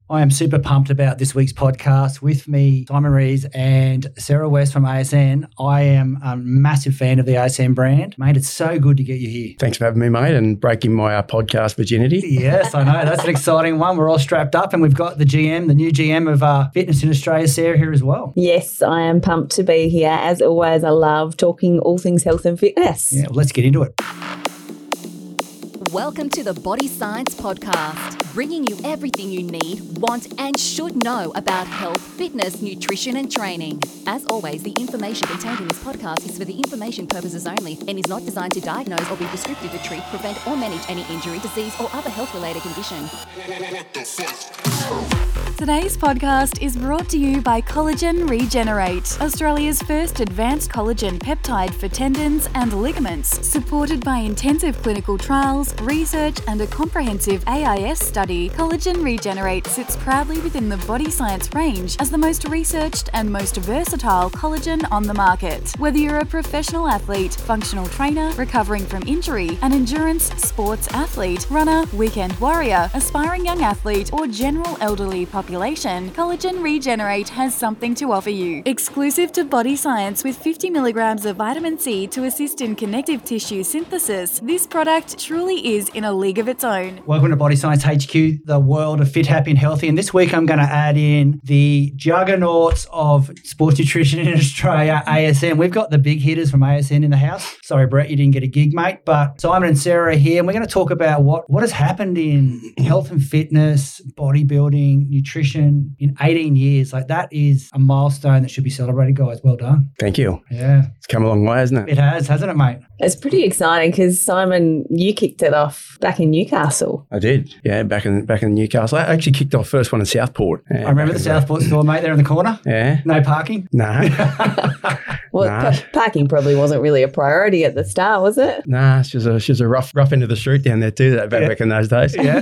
I am super pumped about this week's podcast. With me, Simon Rees and Sarah West from ASN. I am a massive fan of the ASN brand. Mate, it's so good to get you here. Thanks for having me, mate, and breaking my podcast virginity. Yes, I know. That's an exciting one. We're all strapped up and we've got the new GM of Fitness in Australia, Sarah, here as well. Yes, I am pumped to be here. As always, I love talking all things health and fitness. Yeah, well, let's get into it. Welcome to the Body Science Podcast, bringing you everything you need, want and should know about health, fitness, nutrition and training. As always, the information contained in this podcast is for the information purposes only and is not designed to diagnose or be prescriptive to treat, prevent or manage any injury, disease or other health-related condition. Today's podcast is brought to you by Collagen Regenerate, Australia's first advanced collagen peptide for tendons and ligaments, supported by intensive clinical trials, research and a comprehensive AIS study. Collagen Regenerate sits proudly within the Body Science range as the most researched and most versatile collagen on the market. Whether you're a professional athlete, functional trainer, recovering from injury, an endurance sports athlete, runner, weekend warrior, aspiring young athlete or general elderly population, Collagen Regenerate has something to offer you. Exclusive to Body Science with 50 milligrams of vitamin C to assist in connective tissue synthesis, this product truly is in a league of its own. Welcome to Body Science HQ, the world of fit, happy and healthy. And this week I'm going to add in the juggernauts of sports nutrition in Australia, ASN. We've got the big hitters from ASN in the house. Sorry, Brett, you didn't get a gig, mate. But Simon and Sarah are here and we're going to talk about what has happened in health and fitness, bodybuilding, nutrition in 18 years. Like, that is a milestone that should be celebrated, guys. Well done. Thank you. Yeah. It's come a long way, hasn't it? It has, hasn't it, mate? It's pretty exciting because, Simon, you kicked it off back in Newcastle. I did. Yeah, back in Newcastle. I actually kicked off first one in Southport. Yeah, I remember the Southport store, mate, there in the corner. Yeah. No parking? No. Well, parking probably wasn't really a priority at the start, was it? Nah, it's just a rough end of the street down there too, back in those days. Yeah.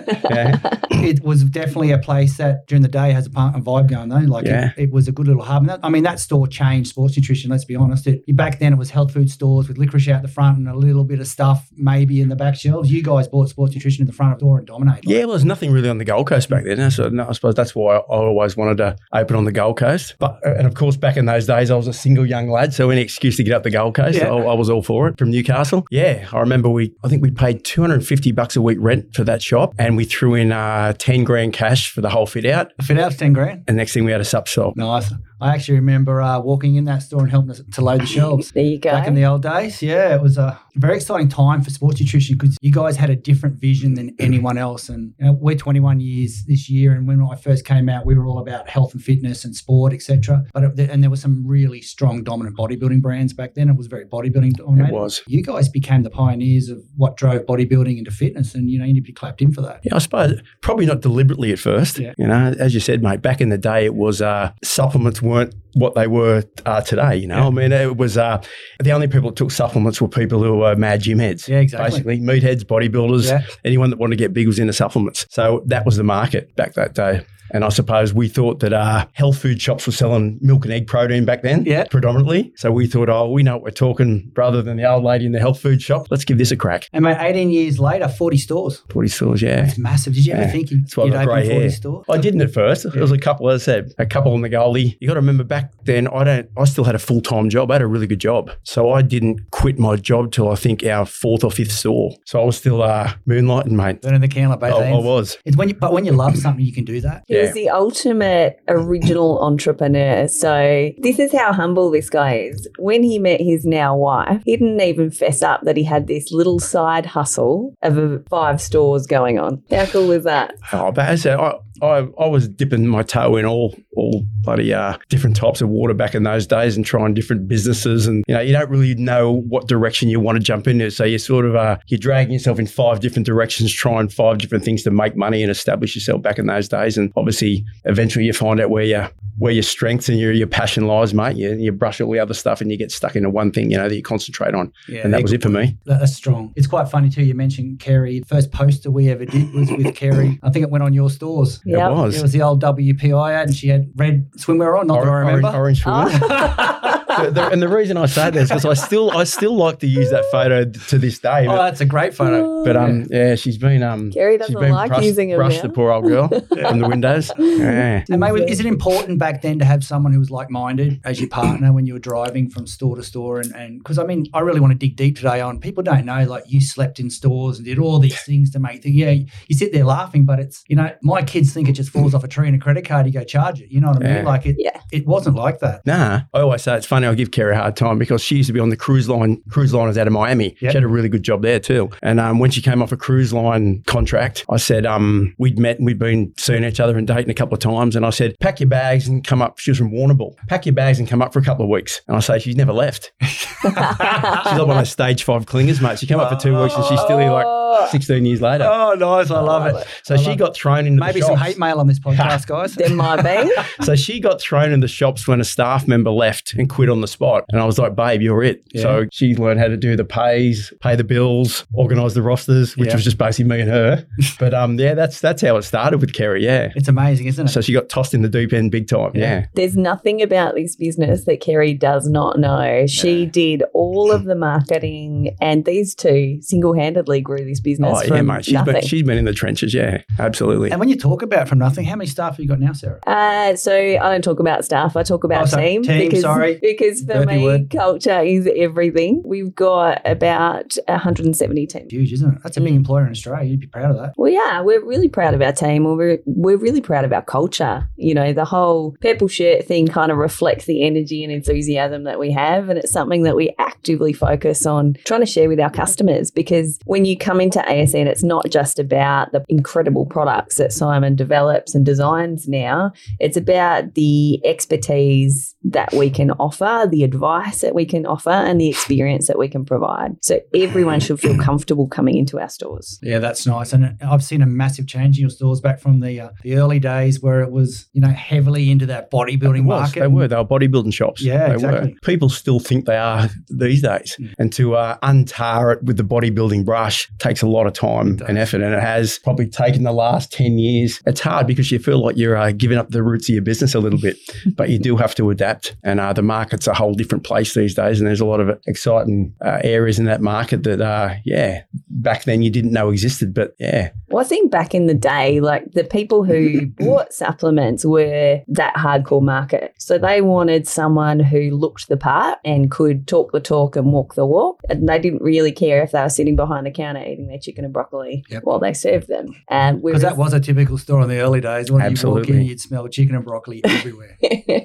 It was definitely a place that during the day has a vibe going though. Like, it was a good little hub. And that store changed sports nutrition, let's be honest. Back then it was health food stores with licorice out the front and a little bit of stuff maybe in the back shelves. You guys bought sports nutrition in the front of the door and dominated. Yeah, well, there's nothing really on the Gold Coast back then. So I suppose that's why I always wanted to open on the Gold Coast. And of course, back in those days, I was a single young lad, so any excuse to get up the Gold Coast, I was all for it from Newcastle. Yeah, I remember I think we paid $250 a week rent for that shop and we threw in 10 grand cash for the whole fit out. The fit out's 10 grand? And next thing we had a sub shop. Nice. I actually remember walking in that store and helping us to load the shelves. There you go. Back in the old days. Yeah, it was a very exciting time for sports nutrition because you guys had a different vision than anyone else. And we're 21 years this year. And when I first came out, we were all about health and fitness and sport, etc. And there were some really strong, dominant bodybuilding brands back then. It was very bodybuilding dominated. It was. You guys became the pioneers of what drove bodybuilding into fitness. And, you need to be clapped in for that. Yeah, I suppose probably not deliberately at first. Yeah. As you said, mate, back in the day, it was supplements weren't what they were today, I mean, it was the only people that took supplements were people who were mad gym heads. Yeah, exactly. Basically, meatheads, bodybuilders, anyone that wanted to get big was into supplements. So that was the market back that day. And I suppose we thought that health food shops were selling milk and egg protein back then, predominantly. So we thought, we know what we're talking, rather than the old lady in the health food shop. Let's give this a crack. And mate, 18 years later, 40 stores. 40 stores, yeah. That's massive. Did you ever think you'd open 40 stores? I didn't at first. There was a couple, as I said, a couple on the Goldie. You got to remember back then, I still had a full-time job. I had a really good job. So I didn't quit my job till I think our 4th or 5th store. So I was still moonlighting, mate. Burning the candle at both ends. I was. But when you love something, you can do that. He was the ultimate original entrepreneur. So this is how humble this guy is. When he met his now wife, he didn't even fess up that he had this little side hustle of 5 stores going on. How cool is that? But as I was dipping my toe in all bloody different types of water back in those days and trying different businesses, and you don't really know what direction you want to jump into. So you sort of you're dragging yourself in 5 different directions, trying 5 different things to make money and establish yourself back in those days. And obviously, eventually, you find out where your strengths and your passion lies, mate. You brush all the other stuff and you get stuck into one thing, that you concentrate on. Yeah, and that was it for me. That's strong. It's quite funny too. You mentioned Kerry. The first poster we ever did was with Kerry. I think it went on your stores. Yep. It was. It was the old WPI ad and she had red swimwear on, not that I remember. Orange swimwear. And the reason I say that is because I still like to use that photo to this day. Oh, that's a great photo. But she's been Gary doesn't like using them brushed now. the poor old girl from the windows. Yeah. And maybe, is it important back then to have someone who was like-minded as your partner when you were driving from store to store? And because, I mean, I really want to dig deep today on, people don't know, like, you slept in stores and did all these things to make things. Yeah, you sit there laughing, but it's, you know, my kids think it just falls off a tree and a credit card, you go charge it. You know what I mean? Like, it wasn't like that. Nah, I always say it's funny. I give Kerry a hard time because she used to be on the cruise liners out of Miami. Yep. She had a really good job there too. And when she came off a cruise line contract, I said, we'd met and we'd been seeing each other and dating a couple of times. And I said, pack your bags and come up. She was from Warrnambool. Pack your bags and come up for a couple of weeks. And I say, she's never left. She's like one of those stage 5 clingers, mate. She came up for 2 weeks and she's still here like 16 years later. Oh, nice. I love it. So she got thrown into maybe the some shops. hate mail on this podcast, guys. There might be. So she got thrown in the shops when a staff member left and quit on the spot. And I was like, babe, you're it. Yeah. So she learned how to do the pays, pay the bills, organise the rosters, which was just basically me and her. But that's how it started with Kerry, yeah. It's amazing, isn't it? So she got tossed in the deep end big time, yeah. There's nothing about this business that Kerry does not know. She did all of the marketing, and these two single-handedly grew this business Oh, from yeah, mate. nothing. She's been in the trenches, yeah, absolutely. And when you talk about from nothing, how many staff have you got now, Sarah? So I don't talk about staff. I talk about team. Because for Burpy me, word. culture is everything. We've got about 170 team. Huge, isn't it? That's a big employer in Australia. You'd be proud of that. We are. We're really proud of our team. We're really proud of our culture. You know, the whole purple shirt thing kind of reflects the energy and enthusiasm that we have, and it's something that we actively focus on trying to share with our customers, because when you come into ASN, it's not just about the incredible products that Simon develops and designs now. It's about the expertise that we can offer, the advice that we can offer, and the experience that we can provide. So everyone should feel comfortable coming into our stores. Yeah, that's nice. And I've seen a massive change in your stores back from the early days where it was, you know, heavily into that bodybuilding market. They were bodybuilding shops. Yeah, they exactly. were. People still think they are these days. And to untar it with the bodybuilding brush takes a lot of time and effort, and it has probably taken the last 10 years. It's hard because you feel like you're giving up the roots of your business a little bit, but you do have to adapt. And the market's a whole different place these days, and there's a lot of exciting areas in that market that, back then you didn't know existed, but yeah. Well, I think back in the day, like the people who bought supplements were that hardcore market. So they wanted someone who looked the part and could talk the talk and walk the walk. And they didn't really care if they were sitting behind the counter eating their chicken and broccoli while they served them. Because that was a typical store in the early days. When Absolutely. you walk in, you'd smell chicken and broccoli everywhere.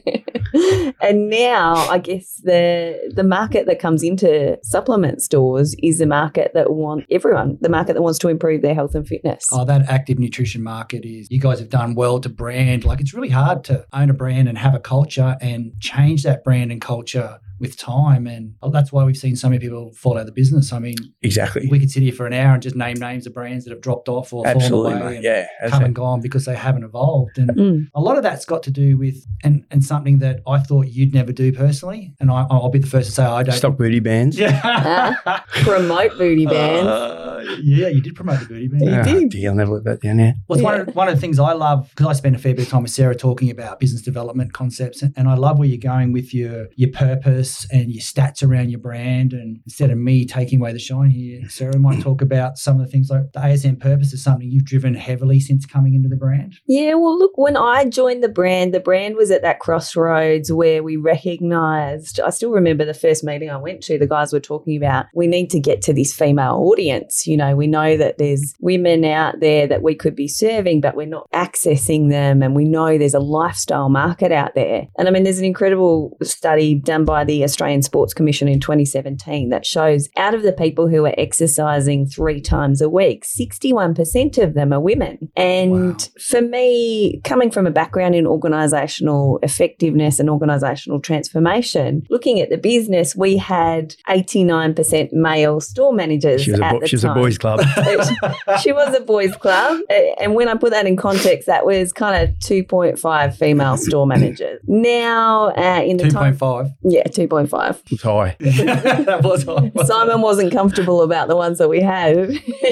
And now I guess the market that comes into supplement stores is the market that wants everyone, the market that wants to improve their health and fitness. Oh, that active nutrition market is, you guys have done well to brand. Like, it's really hard to own a brand and have a culture and change that brand and culture with time. And that's why we've seen so many people fall out of the business. I mean, exactly. We could sit here for an hour and just name names of brands that have dropped off or Absolutely, fallen away mate. Yeah, and come and gone because they haven't evolved. And a lot of that's got to do with, and something that I thought you'd never do personally. And I'll be the first to say I don't. Stop booty bands. Yeah. Promote booty bands. Yeah, you did promote the booty band. You did. Dear, I'll never let that down now. Well, it's one of the things I love, because I spend a fair bit of time with Sarah talking about business development concepts, and I love where you're going with your purpose and your stats around your brand. And instead of me taking away the shine here, Sarah might talk about some of the things like the ASN purpose is something you've driven heavily since coming into the brand. Yeah, well, look, when I joined the brand was at that crossroads where we recognised, I still remember the first meeting I went to, the guys were talking about, we need to get to this female audience. You know, we know that there's women out there that we could be serving, but we're not accessing them. And we know there's a lifestyle market out there. And I mean, there's an incredible study done by the Australian Sports Commission in 2017 that shows out of the people who are exercising 3 times a week, 61% of them are women. And for me, coming from a background in organisational effectiveness and organisational transformation, looking at the business, we had 89% male store managers at the time. She was a boys' club. She was a boys' club. And when I put that in context, that was kind of 2.5 female store managers. Now, in the 2.5. Yeah, 2.5. 3.5. It's high. That was Simon wasn't comfortable about the ones that we had,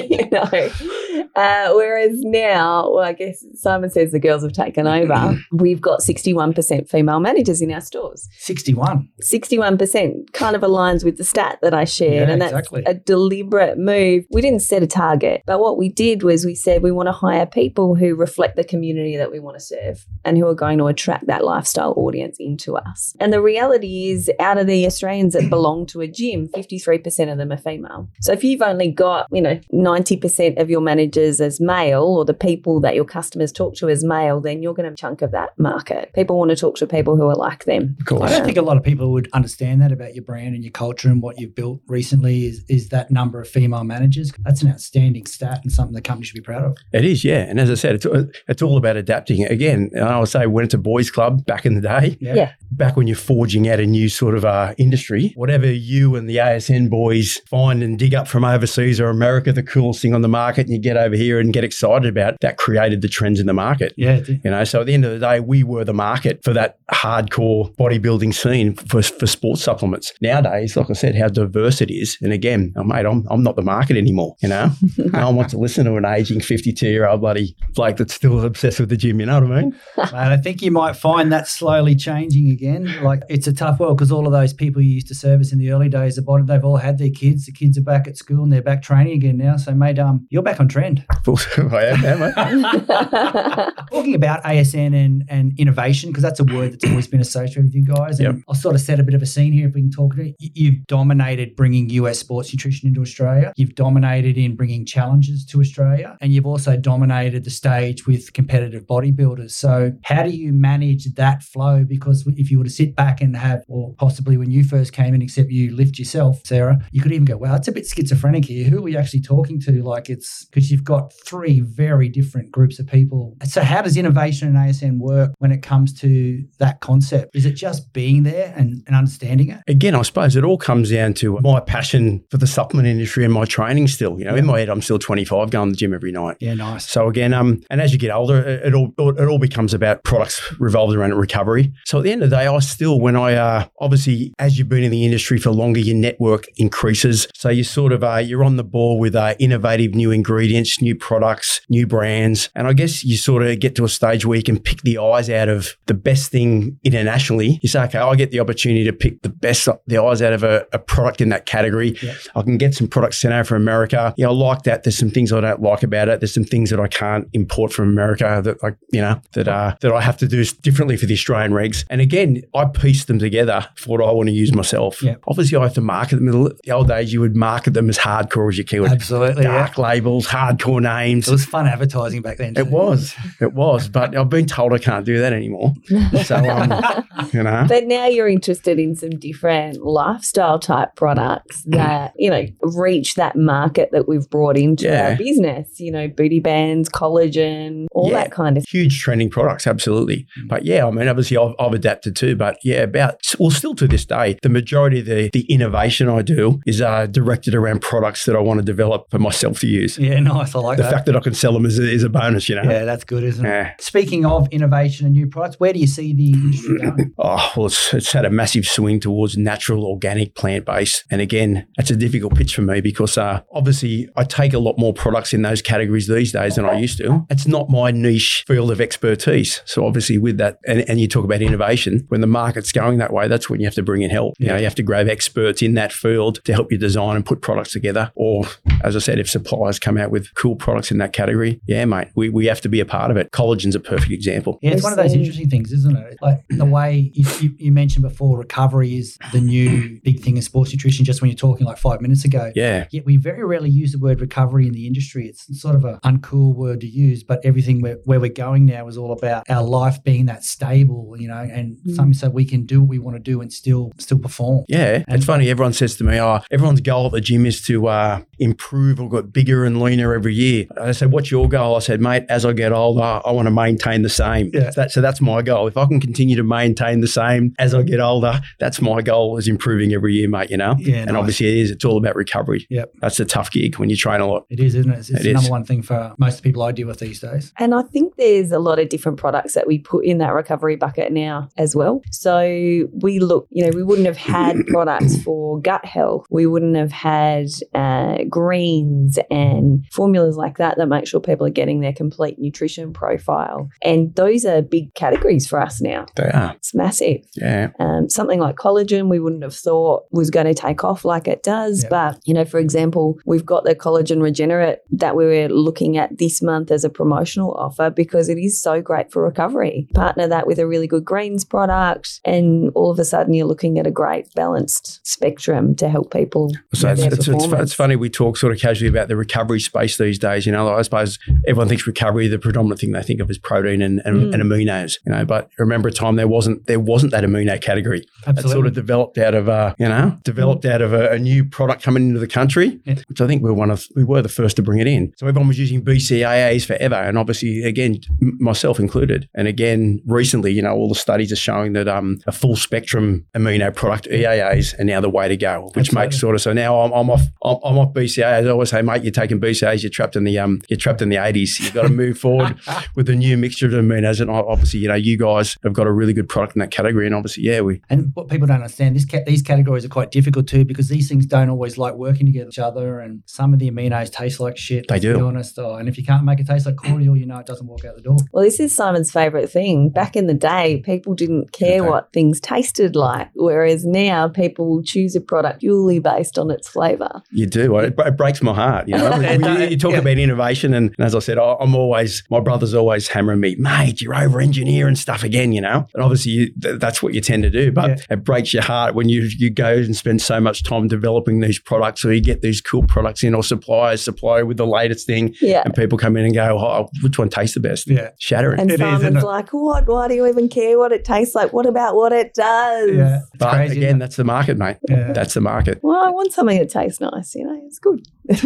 whereas now, well, I guess Simon says the girls have taken over. We've got 61% female managers in our stores. 61. 61% kind of aligns with the stat that I shared, Yeah, and that's exactly. a deliberate move. We didn't set a target, but what we did was we said we want to hire people who reflect the community that we want to serve and who are going to attract that lifestyle audience into us. And the reality is, out of the Australians that belong to a gym, 53% of them are female. So if you've only got, 90% of your managers as male, or the people that your customers talk to as male, then you're going to have a chunk of that market. People want to talk to people who are like them. Of course. I don't think a lot of people would understand that about your brand and your culture and what you've built recently is that number of female managers. That's an outstanding stat and something the company should be proud of. It is, yeah. And as I said, it's all about adapting. Again, I would say when it's a boys' club back in the day, Yeah. back when you're forging out a new sort of industry, whatever you and the ASN boys find and dig up from overseas or America, the coolest thing on the market, and you get over here and get excited about, that created the trends in the market. Yeah, it did. So at the end of the day, we were the market for that hardcore bodybuilding scene for sports supplements. Nowadays, like I said, how diverse it is. And again, mate, I'm not the market anymore, No one wants to listen to an aging 52-year-old bloody bloke that's still obsessed with the gym, you know what I mean? Mate, I think you might find that slowly changing again. Like, it's a tough world because all of those people you used to service in the early days, they've all had their kids. The kids are back at school and they're back training again now. So, mate, you're back on trend. I am, mate. Talking about ASN and innovation, because that's a word that's always been associated with you guys. And Yep. I'll sort of set a bit of a scene here if we can talk to it. You've dominated bringing US sports nutrition into Australia. You've dominated in bringing challenges to Australia. And you've also dominated the stage with competitive bodybuilders. So how do you manage that flow? Because if you were to sit back and have, or possibly when you first came in, except you lift yourself, Sarah, you could even go, wow, it's a bit schizophrenic here. Who are we actually talking to? Like, it's because you've got three very different groups of people. So how does innovation in ASN work when it comes to that concept? Is it just being there and understanding it? Again, I suppose it all comes down to my passion for the supplement industry and my training still. In my head, I'm still 25 going to the gym every night. Yeah, nice. So again, and as you get older, it all becomes about products revolved around recovery. So at the end of the day, I still, when I obviously, as you've been in the industry for longer, your network increases. So you sort of you're on the ball with innovative new ingredients, new products, new brands, and I guess you sort of get to a stage where you can pick the eyes out of the best thing internationally. You say, okay, I get the opportunity to pick the eyes out of a product in that category. Yep. I can get some products sent out from America. I like that. There's some things I don't like about it. There's some things that I can't import from America that that I have to do differently for the Australian regs. And again, I piece them together for what I want to use myself. Yep. Obviously, I have to market them. In the old days, you would market them as hardcore as you could. Absolutely, Dark labels, hardcore names. It was fun advertising back then. It was, but I've been told I can't do that anymore. So, But now you're interested in some different lifestyle type products that, reach that market that we've brought into our business, booty bands, collagen, all that kind of huge trending products, absolutely. But obviously I've adapted too. But still to this day, the majority of the innovation I do is directed around products that I want to develop for myself to use. Yeah, nice. I like The that. fact that I can sell them is a bonus, Yeah, that's good, isn't it? Yeah. Speaking of innovation and new products, where do you see the industry going? Oh, well, it's had a massive swing towards natural, organic, plant-based. And again, that's a difficult pitch for me because obviously I take a lot more products in those categories these days than I used to. It's not my niche field of expertise. So obviously with that, and you talk about innovation, when the market's going that way, that's when you have to bring in help. You have to grab experts in that field to help you design and put products together. Or, as I said, if suppliers come out with cool products in that category, mate, we have to be a part of it. Collagen's a perfect example. Yeah, it's one of those interesting things, isn't it? Like the way you mentioned before, recovery is the new big thing in sports nutrition, just when you're talking like 5 minutes ago. Yeah. Yet we very rarely use the word recovery in the industry. It's sort of an uncool word to use, but everything where we're going now is all about our life being that stable, and something so we can do what we want to do and still perform. Yeah. It's funny. Everyone says to me, everyone's goal at the gym is to improve or get bigger and leaner every year. I said, what's your goal? I said, mate, as I get older, I want to maintain the same. Yeah. So that's my goal. If I can continue to maintain the same as I get older, that's my goal, is improving every year, mate, Yeah, and nice. obviously it is. It's all about recovery. Yep. That's a tough gig when you train a lot. It is, isn't it? It's It the is. number one thing for most of the people I deal with these days. And I think there's a lot of different products that we put in that recovery bucket now as well. well. So we wouldn't have had products for gut health. We wouldn't have had greens and formulas like that make sure people are getting their complete nutrition profile. And those are big categories for us now. They are. It's massive. Yeah. Something like collagen, we wouldn't have thought was going to take off like it does. Yep. But, for example, we've got the collagen regenerate that we were looking at this month as a promotional offer because it is so great for recovery. Partner that with a really good greens product and all of a sudden you're looking at a great balanced spectrum to help people. So with their performance. it's funny we talk sort of casually about the recovery space these days. I suppose everyone thinks recovery, the predominant thing they think of is protein and aminos. But remember a time there wasn't that amino category. Absolutely. It sort of developed out of a new product coming into the country, which I think we were the first to bring it in. So everyone was using BCAAs forever, and obviously again myself included. And again recently, all the studies are showing that a full spectrum amino product EAAs are now the way to go, which Absolutely. makes sort of so now I'm off BCAAs. I always say, mate, you're taking BCAAs, you're trapped in the 80s. You've got to move forward with a new mixture of aminos, and obviously you guys have got a really good product in that category, and obviously And what people don't understand, these categories are quite difficult too because these things don't always like working together with each other, and some of the aminos taste like shit. They do. To be honest, and if you can't make it taste like cordial, it doesn't walk out the door. Well, this is Simon's favourite thing. Back in the day, people didn't care what things tasted like, whereas now people choose a product purely based on its flavour. You do. It breaks my heart. You talk about innovation, and as I said, my brother's always hammering me, mate, you're over-engineering stuff again, And obviously that's what you tend to do, but it breaks your heart when you go and spend so much time developing these products, or you get these cool products in, or suppliers supply with the latest thing, and people come in and go, which one tastes the best? Yeah. Shattering. And Simon's like, what? Why do you even care what it tastes like? What about what it does? Yeah. But crazy, again, that's the market, mate. Yeah. That's the market. Well, I want something that tastes nice, it's good.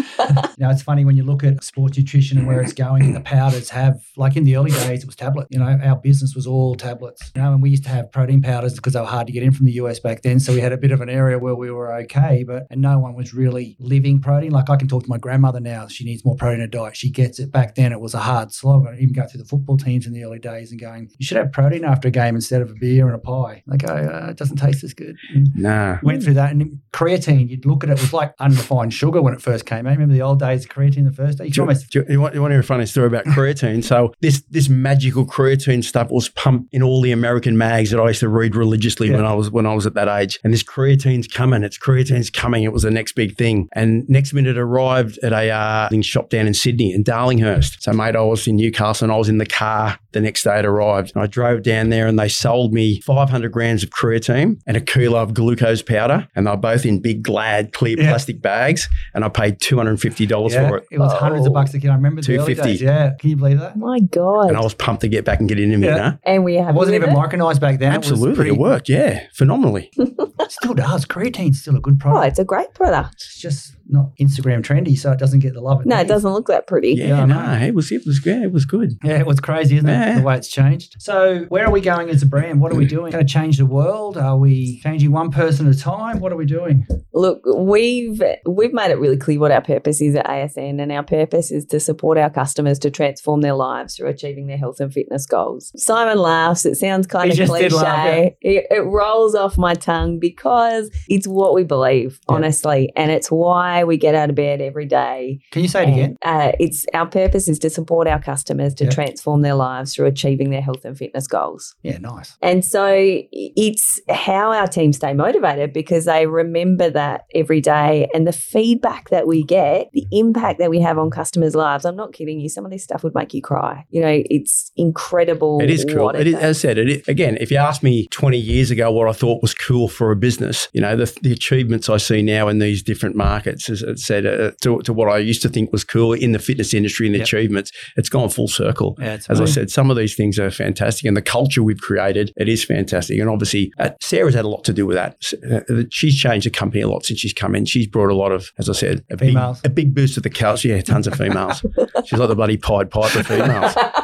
It's funny when you look at sports nutrition and where it's going, and the powders have, like in the early days, it was tablet. Our business was all tablets. And we used to have protein powders because they were hard to get in from the US back then. So we had a bit of an area where we were okay, and no one was really living protein. Like I can talk to my grandmother now. She needs more protein in her diet. She gets it. Back then it was a hard slog. I even go through the football teams in the early days and going, you should have protein after a game instead of a beer and a pie. They go, it doesn't taste as good. Nah. Went through that. And creatine, you'd look at it was like undefined sugar when it first came out. Remember the old days of creatine the first day? You want to hear a funny story about creatine? So this magical creatine stuff was pumped in all the American mags that I used to read religiously when I was at that age. And this creatine's coming. It was the next big thing. And next minute it arrived at a shop down in Sydney in Darlinghurst. So mate, I was in Newcastle and I was in the car the next day it arrived. And I drove down there and they sold me 500 grams of creatine and a kilo of glucose powder. And they're both in big Glad clear plastic bags. And I paid $250 for it. It was hundreds of bucks a kilo. I remember the early days. Yeah. Can you believe that? My God. And I was pumped to get back and get into it. And we have it wasn't even micronized back then. Absolutely. It worked. Yeah. Phenomenally. It still does. Creatine's still a good product. Oh, it's a great product. It's just not Instagram trendy, so it doesn't get the love it No, needs. it doesn't look that pretty. Yeah, no, it was good. Yeah, it was crazy, isn't it? The way it's changed. So where are we going as a brand? What are we doing? Going to change the world? Are we changing one person at a time? What are we doing? Look, we've made it really clear what our purpose is at ASN, and our purpose is to support our customers to transform their lives through achieving their health and fitness goals. Simon laughs. It sounds kind of cliche. It rolls off my tongue because it's what we believe, honestly, and it's why we get out of bed every day. Can you say it again? It's our purpose is to support our customers to transform their lives through achieving their health and fitness goals. Yeah, nice. And so it's how our team stay motivated because they remember that every day, and the feedback that we get, the impact that we have on customers' lives. I'm not kidding you. Some of this stuff would make you cry. It's incredible. It is cool. It is, as I said, again, if you asked me 20 years ago what I thought was cool for a business, the achievements I see now in these different markets, as it said, to what I used to think was cool in the fitness industry and the achievements, it's gone full circle. Yeah, as I said, some of these things are fantastic, and the culture we've created, it is fantastic. And obviously, Sarah's had a lot to do with that. She's changed the company a lot since she's come in. She's brought a lot of, as I said, a big boost to the culture. Yeah, tons of females. She's like the bloody Pied Piper females.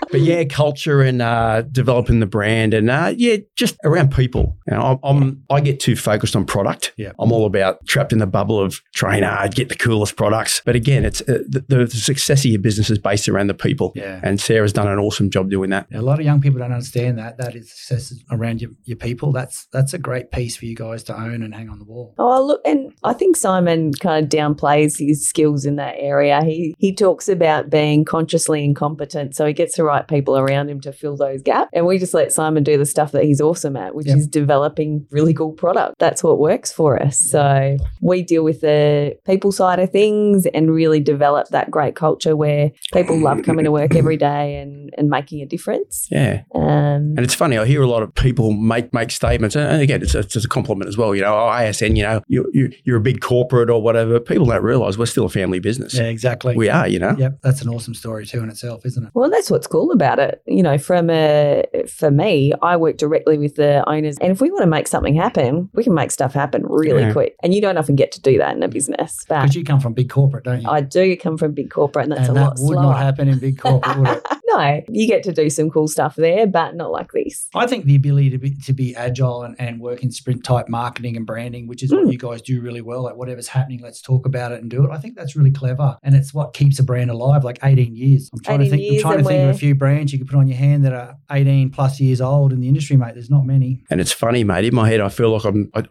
But yeah, culture and developing the brand and just around people. You know, I get too focused on product. Yeah. I'm all about trapped in the bubble of trying to get the coolest products. But again, it's the success of your business is based around the people. Yeah. And Sarah's done an awesome job doing that. A lot of young people don't understand that is success around your people. That's a great piece for you guys to own and hang on the wall. Oh, look, and I think Simon kind of downplays his skills in that area. He talks about being consciously incompetent, so he gets the right people around him to fill those gaps. And we just let Simon do the stuff that he's awesome at, which is developing really cool product. That's what works for us. So we deal with the people side of things and really develop that great culture where people love coming to work every day and making a difference. Yeah. And it's funny, I hear a lot of people make statements, and again, it's a compliment as well. You know, ASN, you know, you're a big corporate or whatever. People don't realise we're still a family business. Yeah, exactly. We are, you know. Yep, that's an awesome story too in itself, isn't it? Well, that's what's cool about it. You know, for me, I work directly with the owners, and if we want to make something happen, we can make stuff happen really quick. And you don't often get to do that in a business. Because you come from big corporate, don't you? I do come from big corporate, and that's a lot slower. That would not happen in big corporate, would it? No, you get to do some cool stuff there, but not like this. I think the ability to be agile and work in sprint type marketing and branding, which is what you guys do really well. Like whatever's happening, let's talk about it and do it. I think that's really clever, and it's what keeps a brand alive. Like 18 years. I'm trying to think of a few brands you could put on your hand that are 18 plus years old in the industry, mate. There's not many. And it's funny, mate. In my head, I feel like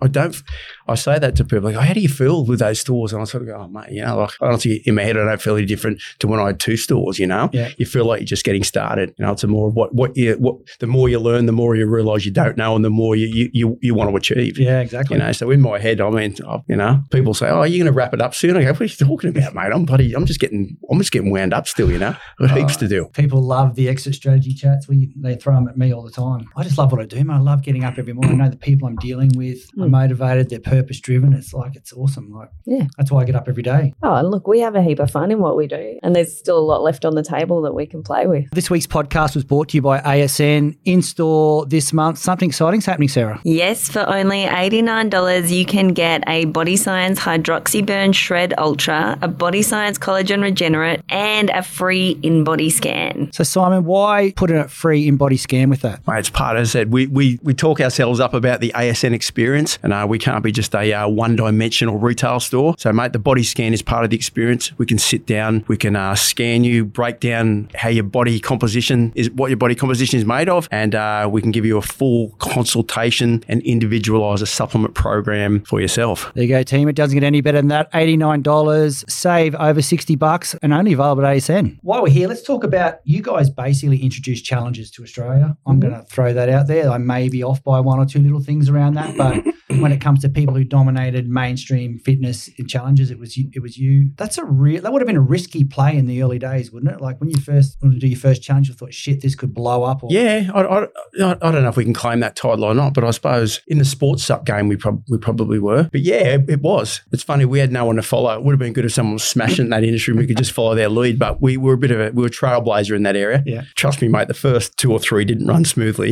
I say that to people like, oh, how do you feel with those stores? And I sort of go, oh, mate, you know, like honestly, in my head, I don't feel any different to when I had 2 stores. You know, you feel like you're just getting started. You know, it's a more of what the more you learn, the more you realise you don't know, and the more you want to achieve. Yeah, exactly. You know, so in my head, I mean, you know, people say, "Oh, are you going to wrap it up soon?" I go, "What are you talking about, mate? I'm just getting wound up still. You know, I've got heaps to do." People love the exit strategy chats. They throw them at me all the time. I just love what I do, man. I love getting up every morning. I know the people I'm dealing with are motivated. They're purpose driven. It's awesome. Like, that's why I get up every day. Oh, and look, we have a heap of fun in what we do, and there's still a lot left on the table that we can play with. This week's podcast was brought to you by ASN. In store this month. Something exciting's happening, Sarah. Yes, for only $89, you can get a Body Science Hydroxy Burn Shred Ultra, a Body Science Collagen Regenerate, and a free in-body scan. So, Simon, why put a free in-body scan with that? Mate, it's part, as I said, we talk ourselves up about the ASN experience, and we can't be just a one-dimensional retail store. So, mate, the body scan is part of the experience. We can sit down, we can scan you, break down how your body composition is, what your body composition is made of, and we can give you a full consultation and individualise a supplement program for yourself. There you go, team. It doesn't get any better than that. $89, save over $60 and only available at ASN. While we're here, let's talk about you guys basically introduced challenges to Australia. I'm going to throw that out there. I may be off by one or two little things around that, but when it comes to people who dominated mainstream fitness in challenges, it was you. That would have been a risky play in the early days, wouldn't it? Like when you first wanted to do your first challenge, you thought, shit, this could blow up. Yeah, I don't know if we can claim that title or not, but I suppose in the sports sup game we probably were. But yeah, it was. It's funny, we had no one to follow. It would have been good if someone was smashing in that industry and we could just follow their lead, but we were a trailblazer in that area. Yeah. Trust me, mate, the first 2 or 3 didn't run smoothly.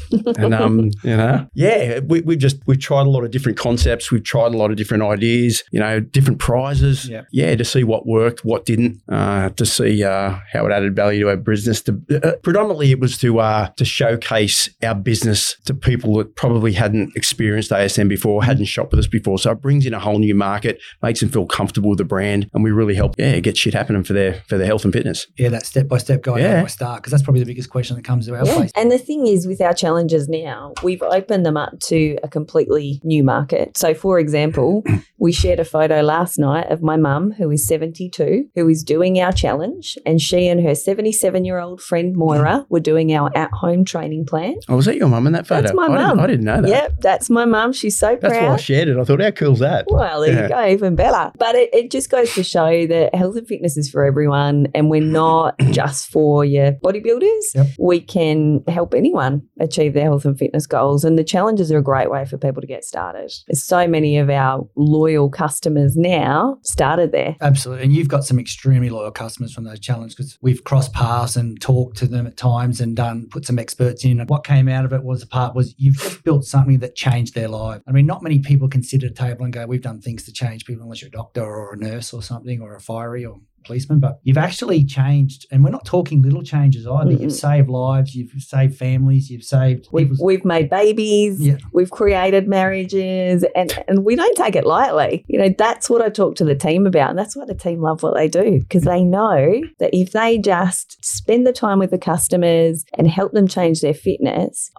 And you know, we've tried a lot of different concepts. We've tried a lot of different ideas. You know, different prizes. Yeah, to see what worked, what didn't. To see how it added value to our business. Predominantly, it was to showcase our business to people that probably hadn't experienced ASN before, hadn't shopped with us before. So it brings in a whole new market, makes them feel comfortable with the brand, and we really help get shit happening for their health and fitness. Yeah, that step by step guide. How do I start? Because that's probably the biggest question that comes to our place. And the thing is, with our challenges now, we've opened them up to a completely new market. So, for example, we shared a photo last night of my mum, who is 72, who is doing our challenge, and she and her 77-year-old friend Moira were doing our at-home training plan. Oh, was that your mum in that photo? That's my mum. I didn't know that. Yep, that's my mum. She's so proud. That's why I shared it. I thought, how cool is that? Well, there you go, even better. But it just goes to show that health and fitness is for everyone, and we're not just for your bodybuilders. Yep. We can help anyone achieve their health and fitness goals, and the challenges are a great way for people to get started. There's so many of our loyal customers now started there. Absolutely. And you've got some extremely loyal customers from those challenges, because we've crossed paths and talked to them at times and put some experts in. And what came out of it was you've just built something that changed their life. I mean, not many people can sit at a table and go, we've done things to change people, unless you're a doctor or a nurse or something, or a fiery or policeman, but you've actually changed, and we're not talking little changes either. You've saved lives, you've saved families, you've saved We've made babies, Yeah. we've created marriages, and we don't take it lightly. That's what I talk to the team about, and that's why the team love what they do, because they know that if they just spend the time with the customers and help them change their fitness,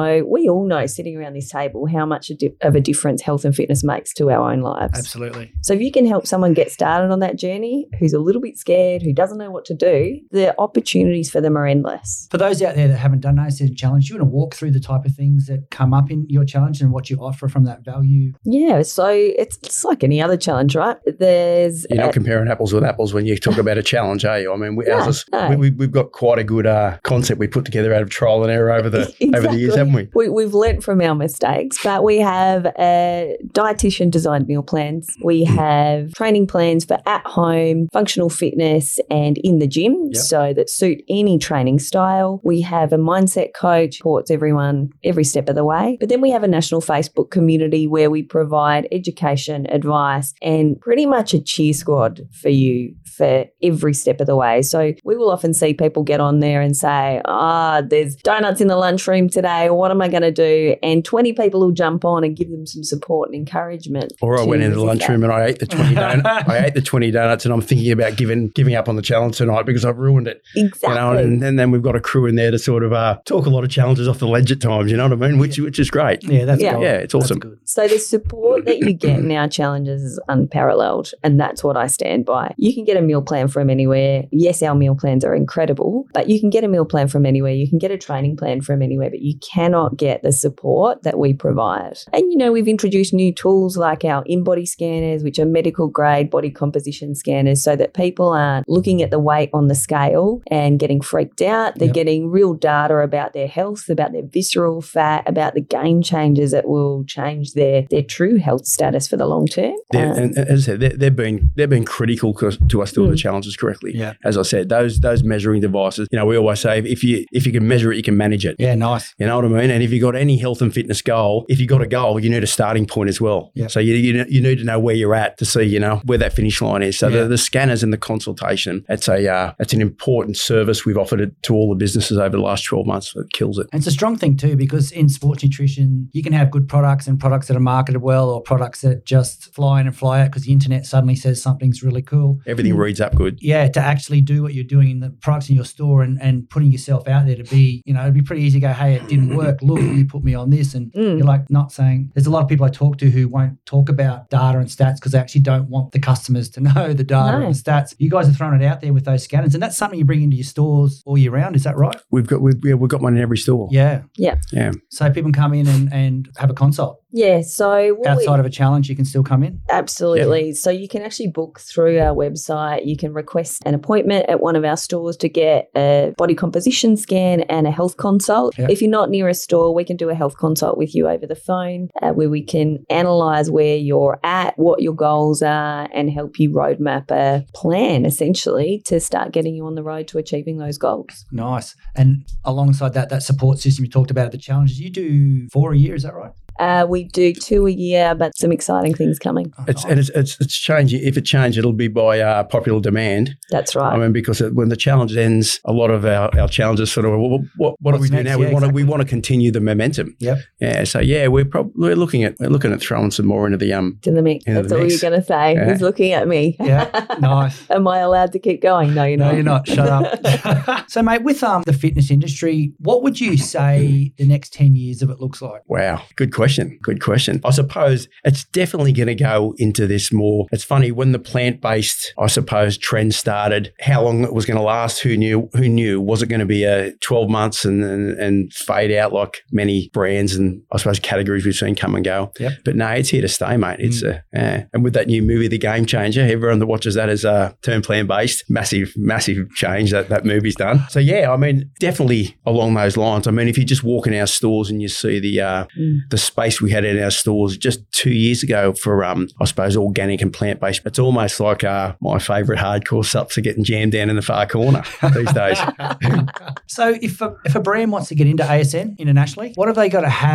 we all know sitting around this table how much of a difference health and fitness makes to our own lives. Absolutely. So if you can help someone get started on that journey who's a little bit scared, who doesn't know what to do, the opportunities for them are endless. For those out there that haven't done ASN Challenge, you want to walk through the type of things that come up in your challenge and what you offer from that value? Yeah, so it's like any other challenge, right? You're not comparing apples with apples when you talk about a challenge, are you? I mean, we've got quite a good concept we put together out of trial and error over the years, haven't we? We've learnt from our mistakes, but we have a dietitian designed meal plans. We have training plans for at home, functional fitness, and in the gym, so that suit any training style. We have a mindset coach, supports everyone every step of the way. But then we have a national Facebook community where we provide education, advice, and pretty much a cheer squad for you for every step of the way. So we will often see people get on there and say, there's donuts in the lunchroom today. What am I going to do? And 20 people will jump on and give them some support and encouragement. Or I went into the lunchroom and I ate the 20 donuts. I ate the 20 donuts and I'm thinking about giving up on the challenge tonight because I've ruined it. Exactly. And then we've got a crew in there to sort of talk a lot of challenges off the ledge at times, you know what I mean? Which is great. Yeah, that's Yeah. gold. Yeah, it's awesome. That's good. So the support that you get in our challenges is unparalleled, and that's what I stand by. You can get a meal plan from anywhere. Yes, our meal plans are incredible, but you can get a meal plan from anywhere. You can get a training plan from anywhere, but you cannot get the support that we provide. And, we've introduced new tools like our in-body scanners, which are medical grade body composition scanners, so that people aren't looking at the weight on the scale and getting freaked out. They're getting real data about their health, about their visceral fat, about the game changes that will change their true health status for the long term. And as I said, they've been critical to us doing the challenges correctly. Yeah. As I said, those measuring devices, we always say if you can measure it, you can manage it. Yeah, nice. You know what I mean? And if you've got any health and fitness goal, if you've got a goal, you need a starting point as well. Yeah. So you need to know where you're at to see, where that finish line is. So the scanners and the consultation, it's an important service we've offered it to all the businesses over the last 12 months. It kills it. And it's a strong thing too, because in sports nutrition, you can have good products and products that are marketed well, or products that just fly in and fly out because the internet suddenly says something's really cool. Everything reads up good. Yeah, to actually do what you're doing in the products in your store and putting yourself out there to be, it'd be pretty easy to go, hey, it didn't work. Look, you put me on this. And you're like not saying, there's a lot of people I talk to who won't talk about data and stats because they actually don't want the customers to know the data and the stats. You guys are throwing it out there with those scanners, and that's something you bring into your stores all year round. Is that right? We've got one in every store. Yeah. Yeah. Yeah. So people can come in and have a consult. Yeah. So Outside of a challenge, you can still come in. Absolutely. So you can actually book through our website. You can request an appointment at one of our stores to get a body composition scan and a health consult. Yeah. If you're not near a store, we can do a health consult with you over the phone where we can analyse where you're at, what your goals are, and help you roadmap a plan essentially to start getting you on the road to achieving those goals. Nice. And alongside that support system you talked about at the challenges, you do 4 a year, is that right? We do 2 a year, but some exciting things coming. It's changing. If it changes, it'll be by popular demand. That's right. I mean, because when the challenge ends, a lot of our challenges sort of, what do we do now? Yeah, we want to continue the momentum. Yep. Yeah. So we're looking at throwing some more into the to the mix. into That's the all mix. you're going to say. Yeah. He's looking at me. Yeah. Nice. Am I allowed to keep going? No, you're not. No, you're not. Shut up. So, mate, with the fitness industry, what would you say the next 10 years of it looks like? Wow. Good question. I suppose it's definitely going to go into this more. It's funny, when the plant-based, I suppose, trend started, how long it was going to last, who knew? Was it going to be 12 months and fade out like many brands and I suppose categories we've seen come and go? Yep. But no, it's here to stay, mate. It's and with that new movie, The Game Changer, everyone that watches that has turned plant-based. Massive change that movie's done. So yeah, I mean, definitely along those lines. I mean, if you just walk in our stores and you see the space we had in our stores just 2 years ago for, I suppose, organic and plant-based, it's almost like my favourite hardcore sups are getting jammed down in the far corner these days. So if a brand wants to get into ASN internationally, what have they got to have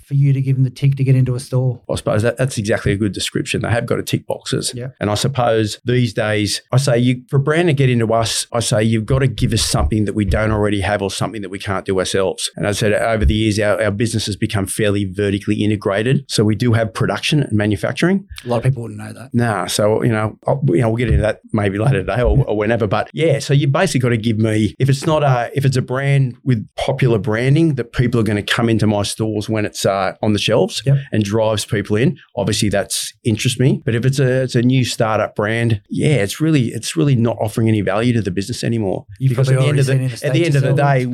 for you to give them the tick to get into a store? I suppose that's exactly a good description. They have got to tick boxes. Yeah. And I suppose these days, I say for a brand to get into us, I say you've got to give us something that we don't already have or something that we can't do ourselves. And as I said, over the years, our business has become fairly vertically integrated. So we do have production and manufacturing. A lot of people wouldn't know that. Nah, so, we'll get into that maybe later today or whenever. But yeah, so you basically got to give me, if it's a brand with popular branding that people are going to come into my stores when it's on the shelves and drives people in, obviously that's interests me. But if it's a new startup brand, it's really not offering any value to the business anymore. Because at the end of the day,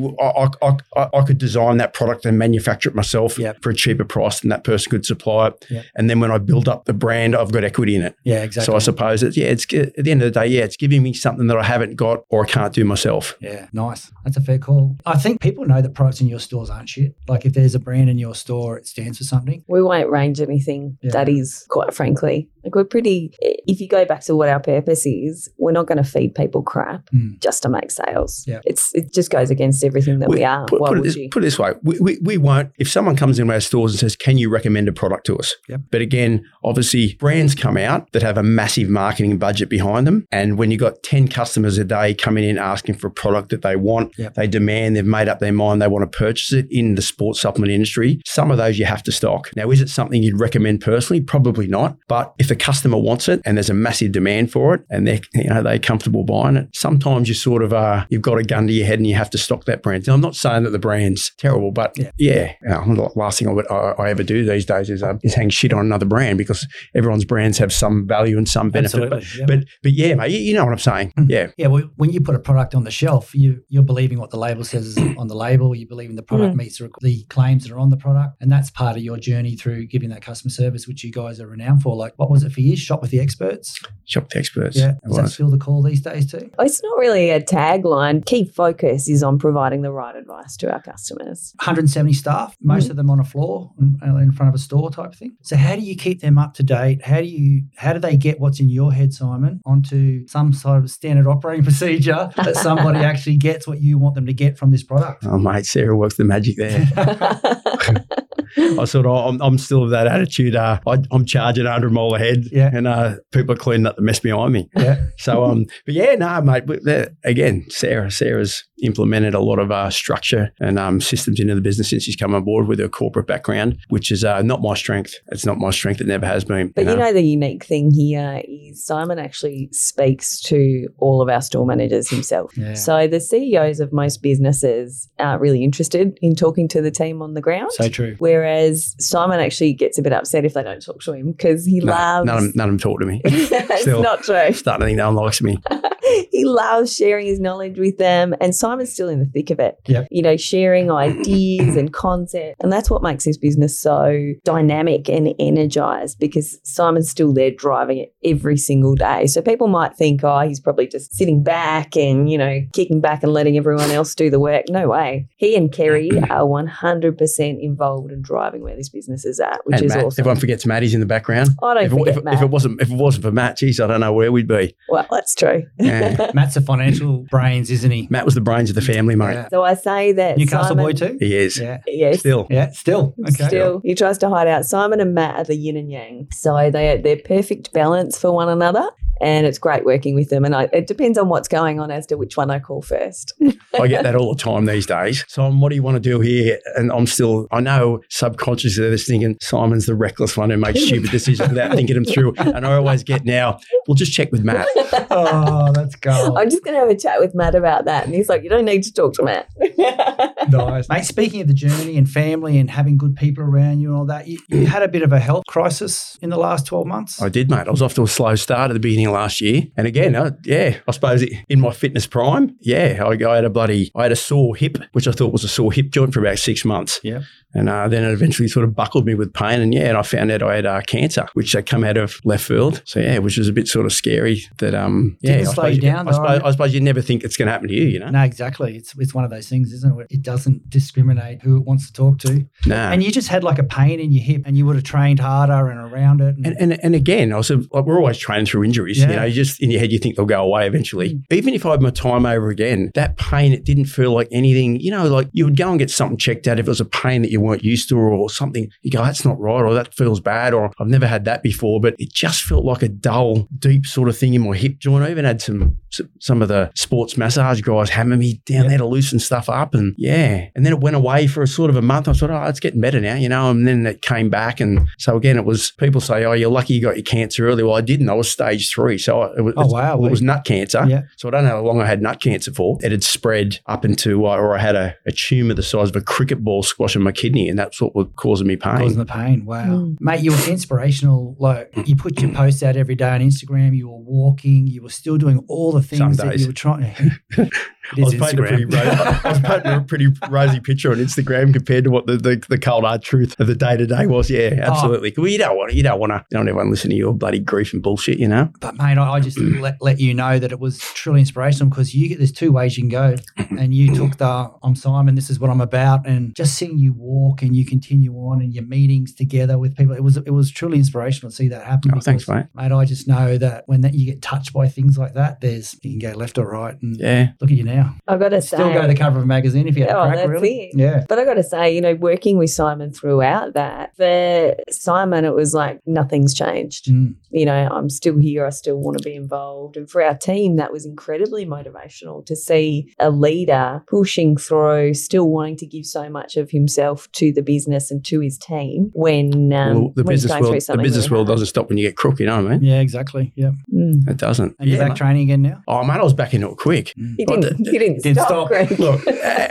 I could design that product and manufacture it myself for a cheaper price than that person could supply it. Yep. And then when I build up the brand, I've got equity in it. Yeah, exactly. So I suppose it's at the end of the day, it's giving me something that I haven't got or I can't do myself. Yeah, nice. That's a fair call. I think people know that products in your stores aren't shit. Like if there's a brand in your store, it stands for something. We won't range anything that is, quite frankly. Like we're pretty, if you go back to what our purpose is, we're not going to feed people crap just to make sales. Yeah. It just goes against everything that we are. Put it this way, we won't, if someone comes into our stores and says, can you recommend a product to us? Yep. But again, obviously brands come out that have a massive marketing budget behind them. And when you've got 10 customers a day coming in asking for a product that they want, they demand, they've made up their mind, they want to purchase it in the sports supplement industry, some of those you have to stock. Now, is it something you'd recommend personally? Probably not. But if the customer wants it and there's a massive demand for it and they're comfortable buying it, sometimes you sort of you've got a gun to your head and you have to stock that brand. Now, I'm not saying that the brand's terrible, but the last thing I ever do these days is hang shit on another brand because everyone's brands have some value and some benefit. But yeah, mate, you know what I'm saying. Yeah. Yeah, well, when you put a product on the shelf, you're believing what the label says on the label. You're believing the product meets the claims that are on the product. And that's part of your journey through giving that customer service, which you guys are renowned for. Like, what was it for you? Shop with the experts? Shop with the experts. Yeah. Is that still the call these days too? It's not really a tagline. Key focus is on providing the right advice to our customers. 170 staff, most of them on a floor in front of a store type of thing. So how do you keep them up to date? How do they get what's in your head, Simon, onto some sort of standard operating procedure that somebody actually gets what you want them to get from this product? Oh, mate, Sarah works the magic there. I'm still of that attitude. I'm charging 100 mile ahead, and people are cleaning up the mess behind me. Yeah. So, but yeah, no, mate. Again, Sarah's implemented a lot of structure and systems into the business since she's come on board with her corporate background, which is not my strength. It's not my strength. It never has been. But you know the unique thing here is Simon actually speaks to all of our store managers himself. Yeah. So the CEOs of most businesses aren't really interested in talking to the team on the ground. So true. Whereas Simon actually gets a bit upset if they don't talk to him because he loves... None of them talk to me. It's not true. Starting to think no one likes me. He loves sharing his knowledge with them, and Simon's still in the thick of it. Yep. You know, sharing ideas and concepts, and that's what makes his business so dynamic and energized because Simon's still there driving it every single day. So people might think, oh, he's probably just sitting back and, you know, kicking back and letting everyone else do the work. No way. He and Kerry are 100% involved in driving where this business is at, which is Matt, awesome. Everyone forgets Maddie's in the background. I don't forget Matt. If it wasn't for Matt, geez, I don't know where we'd be. Well, that's true. Yeah. Matt's the financial brains, isn't he? Matt was the brains of the family, mate. Yeah. So I say that Newcastle Simon, boy too? He is. Yeah. Yes. Still. Yeah, still. Okay. Still. He tries to hide out. Simon and Matt are the yin and yang. So they're perfect balance for one another. And it's great working with them. And it depends on what's going on as to which one I call first. I get that all the time these days. So what do you want to do here? And I know subconsciously they're thinking Simon's the reckless one who makes stupid decisions without thinking them through. And I always get now, we'll just check with Matt. Oh, that's gold. I'm just going to have a chat with Matt about that. And he's like, you don't need to talk to Matt. Nice. Mate, speaking of the journey and family and having good people around you and all that, you had a bit of a health crisis in the last 12 months. I did, mate. I was off to a slow start at the beginning of last year. And again, I suppose in my fitness prime, I had a sore hip, which I thought was a sore hip joint for about 6 months. Yeah. And then it eventually sort of buckled me with pain. And I found out I had cancer, which had come out of left field. So which was a bit sort of scary. That Didn't slow you down. I suppose you never think it's going to happen to you, you know? No, exactly. It's one of those things, isn't it? It doesn't discriminate who it wants to talk to. No. And you just had like a pain in your hip, and you would have trained harder and around it. And again, we're always training through injuries. Yeah. You know, you just in your head you think they'll go away eventually. Even if I had my time over again, that pain, it didn't feel like anything. You know, like you would go and get something checked out if it was a pain that you you weren't used to, or something. You go, that's not right, or that feels bad, or I've never had that before. But it just felt like a dull, deep sort of thing in my hip joint. I even had some of the sports massage guys hammer me down there to loosen stuff up. And and then it went away for a sort of a month. I thought, it's getting better now, and then it came back. And so again, it was, people say, you're lucky you got your cancer early. Well, I didn't. I was stage 3. So it was nut cancer. Yeah. So I don't know how long I had nut cancer for. It had spread up into, or I had a tumour the size of a cricket ball squashing my kidney, and that's what was causing me pain. Causing the pain. Wow. Mate, you were inspirational. Like, you put your posts out every day on Instagram. You were walking. You were still doing all the things that you were trying to. I was painting a pretty rosy picture on Instagram compared to what the cold hard truth of the day to day was. Yeah, absolutely. Well, you don't want everyone listen to your bloody grief and bullshit, But mate, I just let you know that it was truly inspirational, because there's 2 ways you can go, and you took I'm Simon. This is what I'm about, and just seeing you walk and you continue on, and your meetings together with people. It was truly inspirational to see that happen. Thanks, mate. Mate, I just know that when you get touched by things like that, you can go left or right, and look at you now. I got to say, still go to the cover of a magazine if you had a crack, that's really. It. Yeah. But I got to say, working with Simon throughout that, for Simon, it was like nothing's changed. I'm still here. I still want to be involved. And for our team, that was incredibly motivational to see a leader pushing through, still wanting to give so much of himself to the business and to his team when the business world doesn't stop when you get crook, you know what I mean? Yeah, exactly. Yeah. It doesn't. And you're back training again now? Oh, mate, I was back into it quick. You didn't stop. Greg. Look,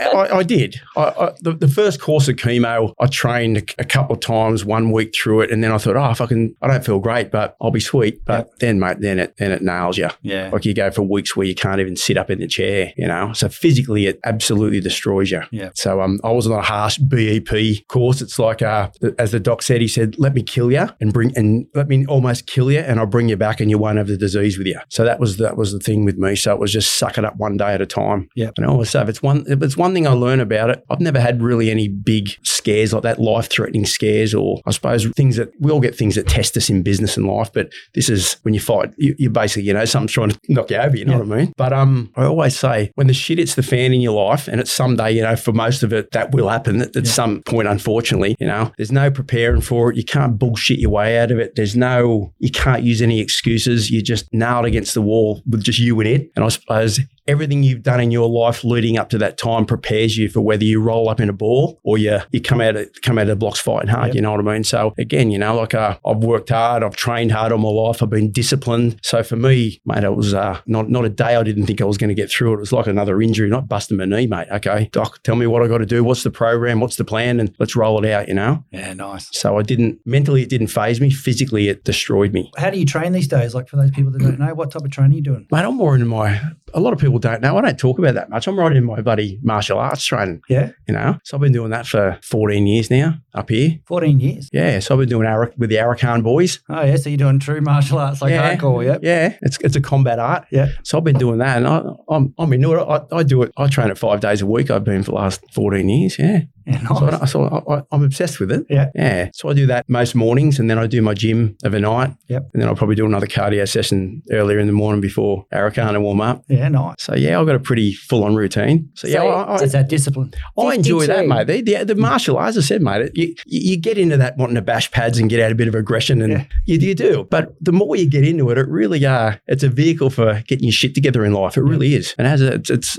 I did. The first course of chemo, I trained a couple of times, 1 week through it, and then I thought, I don't feel great, but I'll be sweet. But then, mate, then it nails you. Yeah. Like, you go for weeks where you can't even sit up in the chair, So physically, it absolutely destroys you. Yeah. So I was on a harsh BEP course. It's like, as the doc said, he said, let me kill you and let me almost kill you, and I'll bring you back, and you won't have the disease with you. So that was the thing with me. So it was just suck it up one day at a time. Yeah. And I always say, if it's one thing I learn about it, I've never had really any big scares like that, life-threatening scares, or I suppose things that we all get things that test us in business and life. But this is when you fight, you basically, something's trying to knock you over. You know what I mean? But I always say, when the shit hits the fan in your life, and it's someday, for most of it, that will happen at some point. Unfortunately, there's no preparing for it. You can't bullshit your way out of it. You can't use any excuses. You're just nailed against the wall with just you and it. And I suppose everything you've done in your life leading up to that time prepares you for whether you roll up in a ball or you come out of the blocks fighting hard. You know what I mean? So again, I've worked hard, I've trained hard all my life, I've been disciplined. So for me, mate, it was not a day I didn't think I was going to get through it. It was like another injury, not busting my knee, mate. Okay, doc, tell me what I got to do. What's the program? What's the plan? And let's roll it out. Yeah, nice. So it didn't phase me. Physically, it destroyed me. How do you train these days? Like, for those people that don't know, what type of training are you doing? Mate, I'm more into a lot of people don't know. I don't talk about that much. I'm right in my buddy martial arts training. Yeah. So I've been doing that for 14 years now up here. 14 years? Yeah. So I've been doing with the Arakan boys. Oh, yeah. So you're doing true martial arts like hardcore, yeah? Yeah. It's a combat art. Yeah. So I've been doing that, and I'm into it. I do it. I train it 5 days a week. I've been for the last 14 years. Yeah. Yeah, nice. So I'm obsessed with it. Yeah. Yeah. So I do that most mornings, and then I do my gym overnight. Yep. And then I'll probably do another cardio session earlier in the morning before Arakan and warm up. Yeah, nice. So yeah, I've got a pretty full-on routine. So yeah, it's that discipline. I enjoy that, mate. The martial arts, as I said, mate, you get into that wanting to bash pads and get out a bit of aggression, and you do. But the more you get into it, it really it's a vehicle for getting your shit together in life. It really is. And as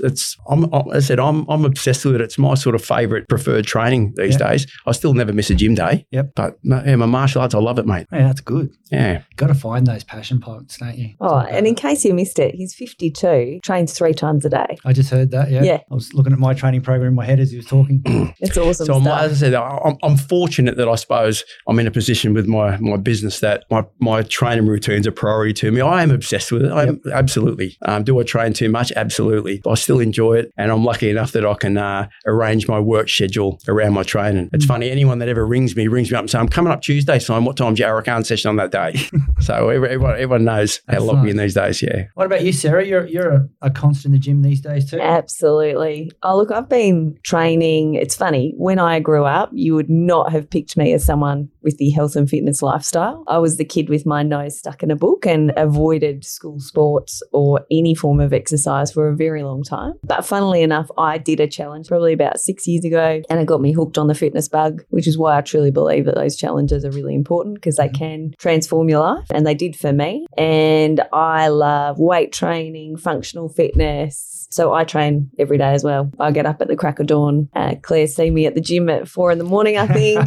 I said, I'm obsessed with it. It's my sort of favourite preferred training these days. I still never miss a gym day. Yep. But my martial arts, I love it, mate. Yeah, that's good. Yeah. Got to find those passion points, don't you? Oh, and in case you missed it, he's 52, trains 3 times a day. I just heard that, yeah. I was looking at my training program in my head as he was talking. It's awesome so stuff. As I said, I'm fortunate that I suppose I'm in a position with my business that my training routine's a priority to me. I am obsessed with it. Absolutely. Do I train too much? Absolutely. But I still enjoy it, and I'm lucky enough that I can arrange my work schedule around my training. It's funny, anyone that ever rings me up and says, I'm coming up Tuesday, Simon, what time's your Arakan session on that day? So everyone knows how to lock me in these days, yeah. What about you, Sarah? You're a constant in the gym these days too? Absolutely. Oh, look, I've been training. It's funny, when I grew up, you would not have picked me as someone with the health and fitness lifestyle. I was the kid with my nose stuck in a book and avoided school sports or any form of exercise for a very long time. But funnily enough, I did a challenge probably about 6 years ago, and it got me hooked on the fitness bug, which is why I truly believe that those challenges are really important because they can transform your life, and they did for me. And I love weight training, functional fitness. So I train every day as well. I get up at the crack of dawn. Claire see me at the gym at 4 a.m, I think.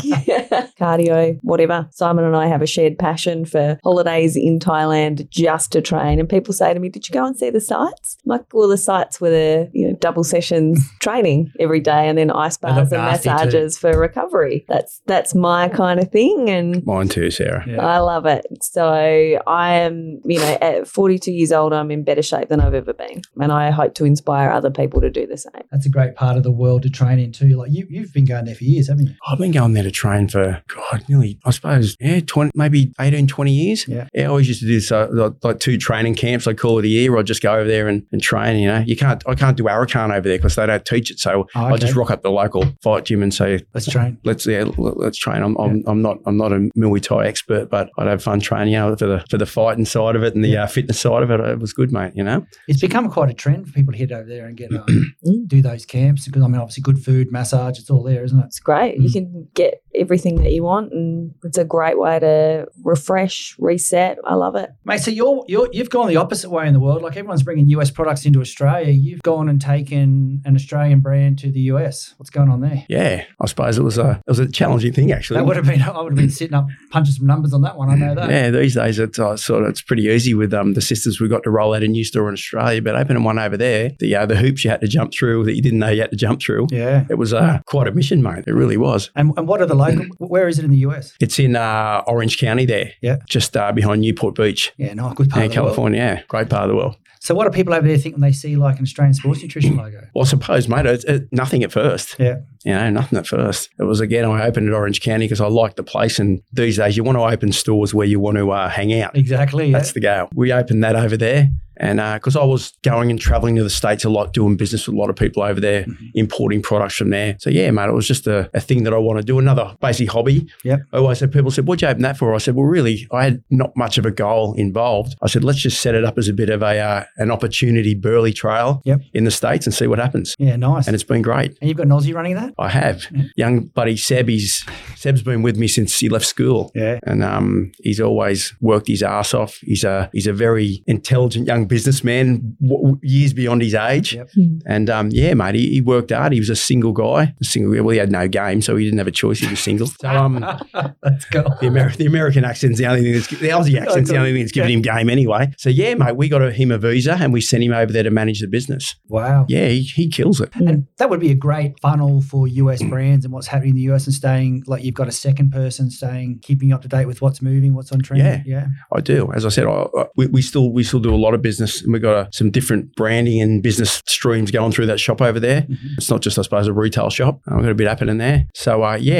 Cardio, whatever. Simon and I have a shared passion for holidays in Thailand just to train. And people say to me, did you go and see the sites? I'm like, well, the sites were the double sessions training every day and then ice baths and massages for recovery. That's my kind of thing. And mine too, Sarah. Yeah. I love it. So I am, at 42 years old, I'm in better shape than I've ever been. And I hope to inspire other people to do the same. That's a great part of the world to train in too. Like you've been going there for years, haven't you? I've been going there to train for, nearly, I suppose, 20, maybe 18, 20 years. Yeah. I always used to do so, like 2 training camps, I call it a year, where I'd just go over there and train, I can't do Arakan over there because they don't teach it. So I just rock up the local fight gym and say, let's train. Let's train. I'm not a Muay Thai expert, but I'd have fun training, for the fighting side of it and the fitness side of it. It was good, mate, It's become quite a trend for people to head over there and get do those camps because, obviously good food, massage, it's all there, isn't it? It's great. You can get everything that you want and it's a great way to refresh, reset. I love it. Mate, so you've gone the opposite way in the world. Like everyone's bringing US products into Australia. You've gone and taken an Australian brand to the US. What's going on there? Yeah, I suppose it was a challenging thing, actually. I would have been sitting up punching some numbers on that one. I know that. Yeah, these days it's pretty easy with the systems we got to roll out a new store in Australia, but opening one over there, the hoops you had to jump through that you didn't know you had to jump through. Yeah, it was quite a mission, mate. It really was. And what are the local? Where is it in the US? It's in Orange County there. Yeah, just behind Newport Beach. Yeah, no, good part of the California. world. Yeah, great part of the world. So what do people over there think when they see like an Australian sports nutrition logo? Well, I suppose, mate, it's nothing at first. Yeah. Nothing at first. It was, again, I opened at Orange County because I liked the place. And these days you want to open stores where you want to hang out. Exactly. That's the go. We opened that over there. And because I was going and traveling to the States a lot, doing business with a lot of people over there, importing products from there. So, yeah, mate, it was just a thing that I want to do, another basic hobby. Yep. I always said, people said, what'd you open that for? I said, well, really, I had not much of a goal involved. I said, let's just set it up as a bit of an opportunity Burley trail in the States and see what happens. Yeah, nice. And it's been great. And you've got an Aussie running that? I have. Yeah. Young buddy Seb, Seb's been with me since he left school. Yeah. And he's always worked his ass off. He's a very intelligent young businessman, years beyond his age. Yep. And mate, he worked hard. He was a single guy. Well, he had no game, so he didn't have a choice. He was single. So let's go. The American accent's the only thing the Aussie accent's the only thing that's giving him game anyway. So yeah, mate, we got him a visa and we sent him over there to manage the business. Wow. Yeah, he kills it. And that would be a great funnel for US brands and what's happening in the US and staying, like you've got a second person keeping up to date with what's moving, what's on trend. Yeah, I do. As I said, we still do a lot of business, and we've got some different branding and business streams going through that shop over there. Mm-hmm. It's not just, I suppose, a retail shop. I've got a bit happening there. So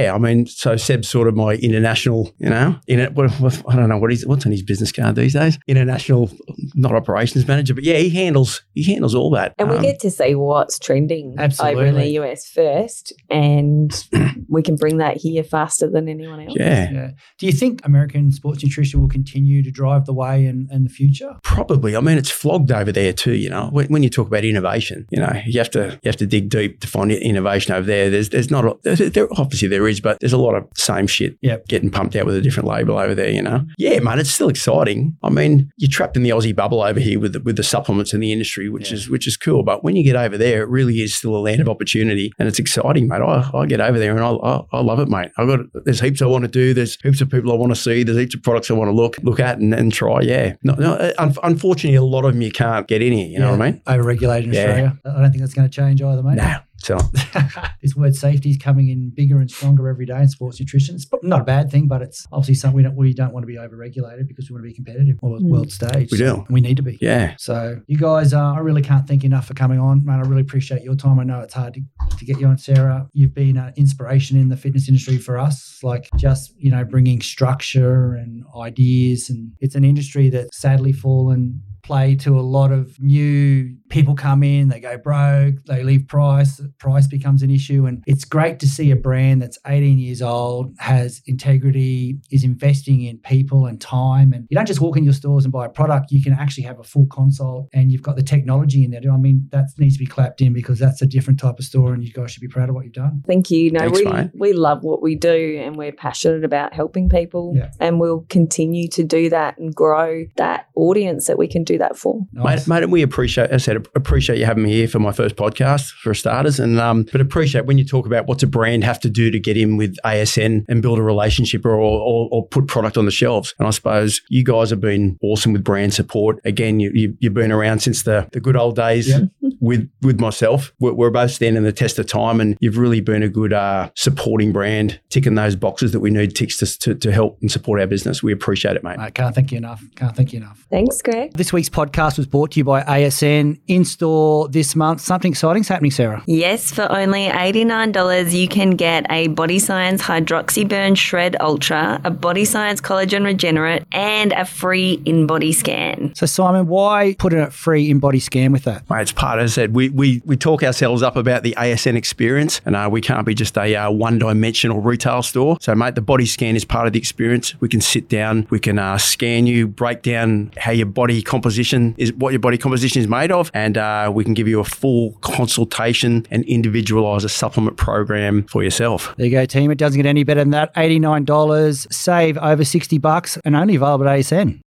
so Seb's sort of my international, I don't know what's on his business card these days. International, not operations manager, but yeah, he handles all that. And we get to see what's trending absolutely over in the US first, and we can bring that here faster than anyone else. Yeah. Do you think American sports nutrition will continue to drive the way in the future? Probably. I mean, it's flogged over there too. When you talk about innovation, you have to dig deep to find innovation over there. There's not there obviously there is, but there's a lot of same shit getting pumped out with a different label over there. Yeah, mate, it's still exciting. I mean, you're trapped in the Aussie bubble over here with the supplements in the industry, which is cool. But when you get over there, it really is still a land of opportunity, and it's exciting, mate. I get over there and I love it, mate. There's heaps I want to do. There's heaps of people I want to see. There's heaps of products I want to look at and try. Yeah. No, unfortunately, a lot of them you can't get in here. You know what I mean? Over-regulated in Australia. I don't think that's going to change either, mate. No. So this word safety is coming in bigger and stronger every day in sports nutrition. It's not a bad thing, but it's obviously something we don't want to be over-regulated because we want to be competitive on the world stage. We do. And we need to be. Yeah. So you guys, I really can't thank you enough for coming on, man. I really appreciate your time. I know it's hard to get you on, Sarah. You've been an inspiration in the fitness industry for us, like just, bringing structure and ideas. And it's an industry that's sadly fallen play to a lot of new people come in, they go broke, they leave price becomes an issue. And it's great to see a brand that's 18 years old, has integrity, is investing in people and time. And you don't just walk in your stores and buy a product, you can actually have a full consult and you've got the technology in there. I mean, that needs to be clapped in because that's a different type of store and you guys should be proud of what you've done. Thank you. No, Thanks, we love what we do and we're passionate about helping people and we'll continue to do that and grow that audience that we can do that for. Nice. Mate, and we appreciate you having me here for my first podcast for starters. And but appreciate when you talk about what's a brand have to do to get in with ASN and build a relationship or put product on the shelves. And I suppose you guys have been awesome with brand support. Again, you've been around since the good old days with myself. We're both standing the test of time and you've really been a good supporting brand, ticking those boxes that we need ticks to help and support our business. We appreciate it, mate. I can't thank you enough. Thanks, Greg. This week's podcast was brought to you by ASN. In store this month. Something exciting's happening, Sarah. Yes, for only $89, you can get a Body Science Hydroxy Burn Shred Ultra, a Body Science Collagen Regenerate, and a free in-body scan. So, Simon, why put a free in-body scan with that? Mate, it's part, as I said, we talk ourselves up about the ASN experience and we can't be just a one-dimensional retail store. So, mate, the body scan is part of the experience. We can sit down, we can scan you, break down how your body composition is, what your body composition is made of, and we can give you a full consultation and individualise a supplement program for yourself. There you go, team. It doesn't get any better than that. $89, save over $60 and only available at ASN.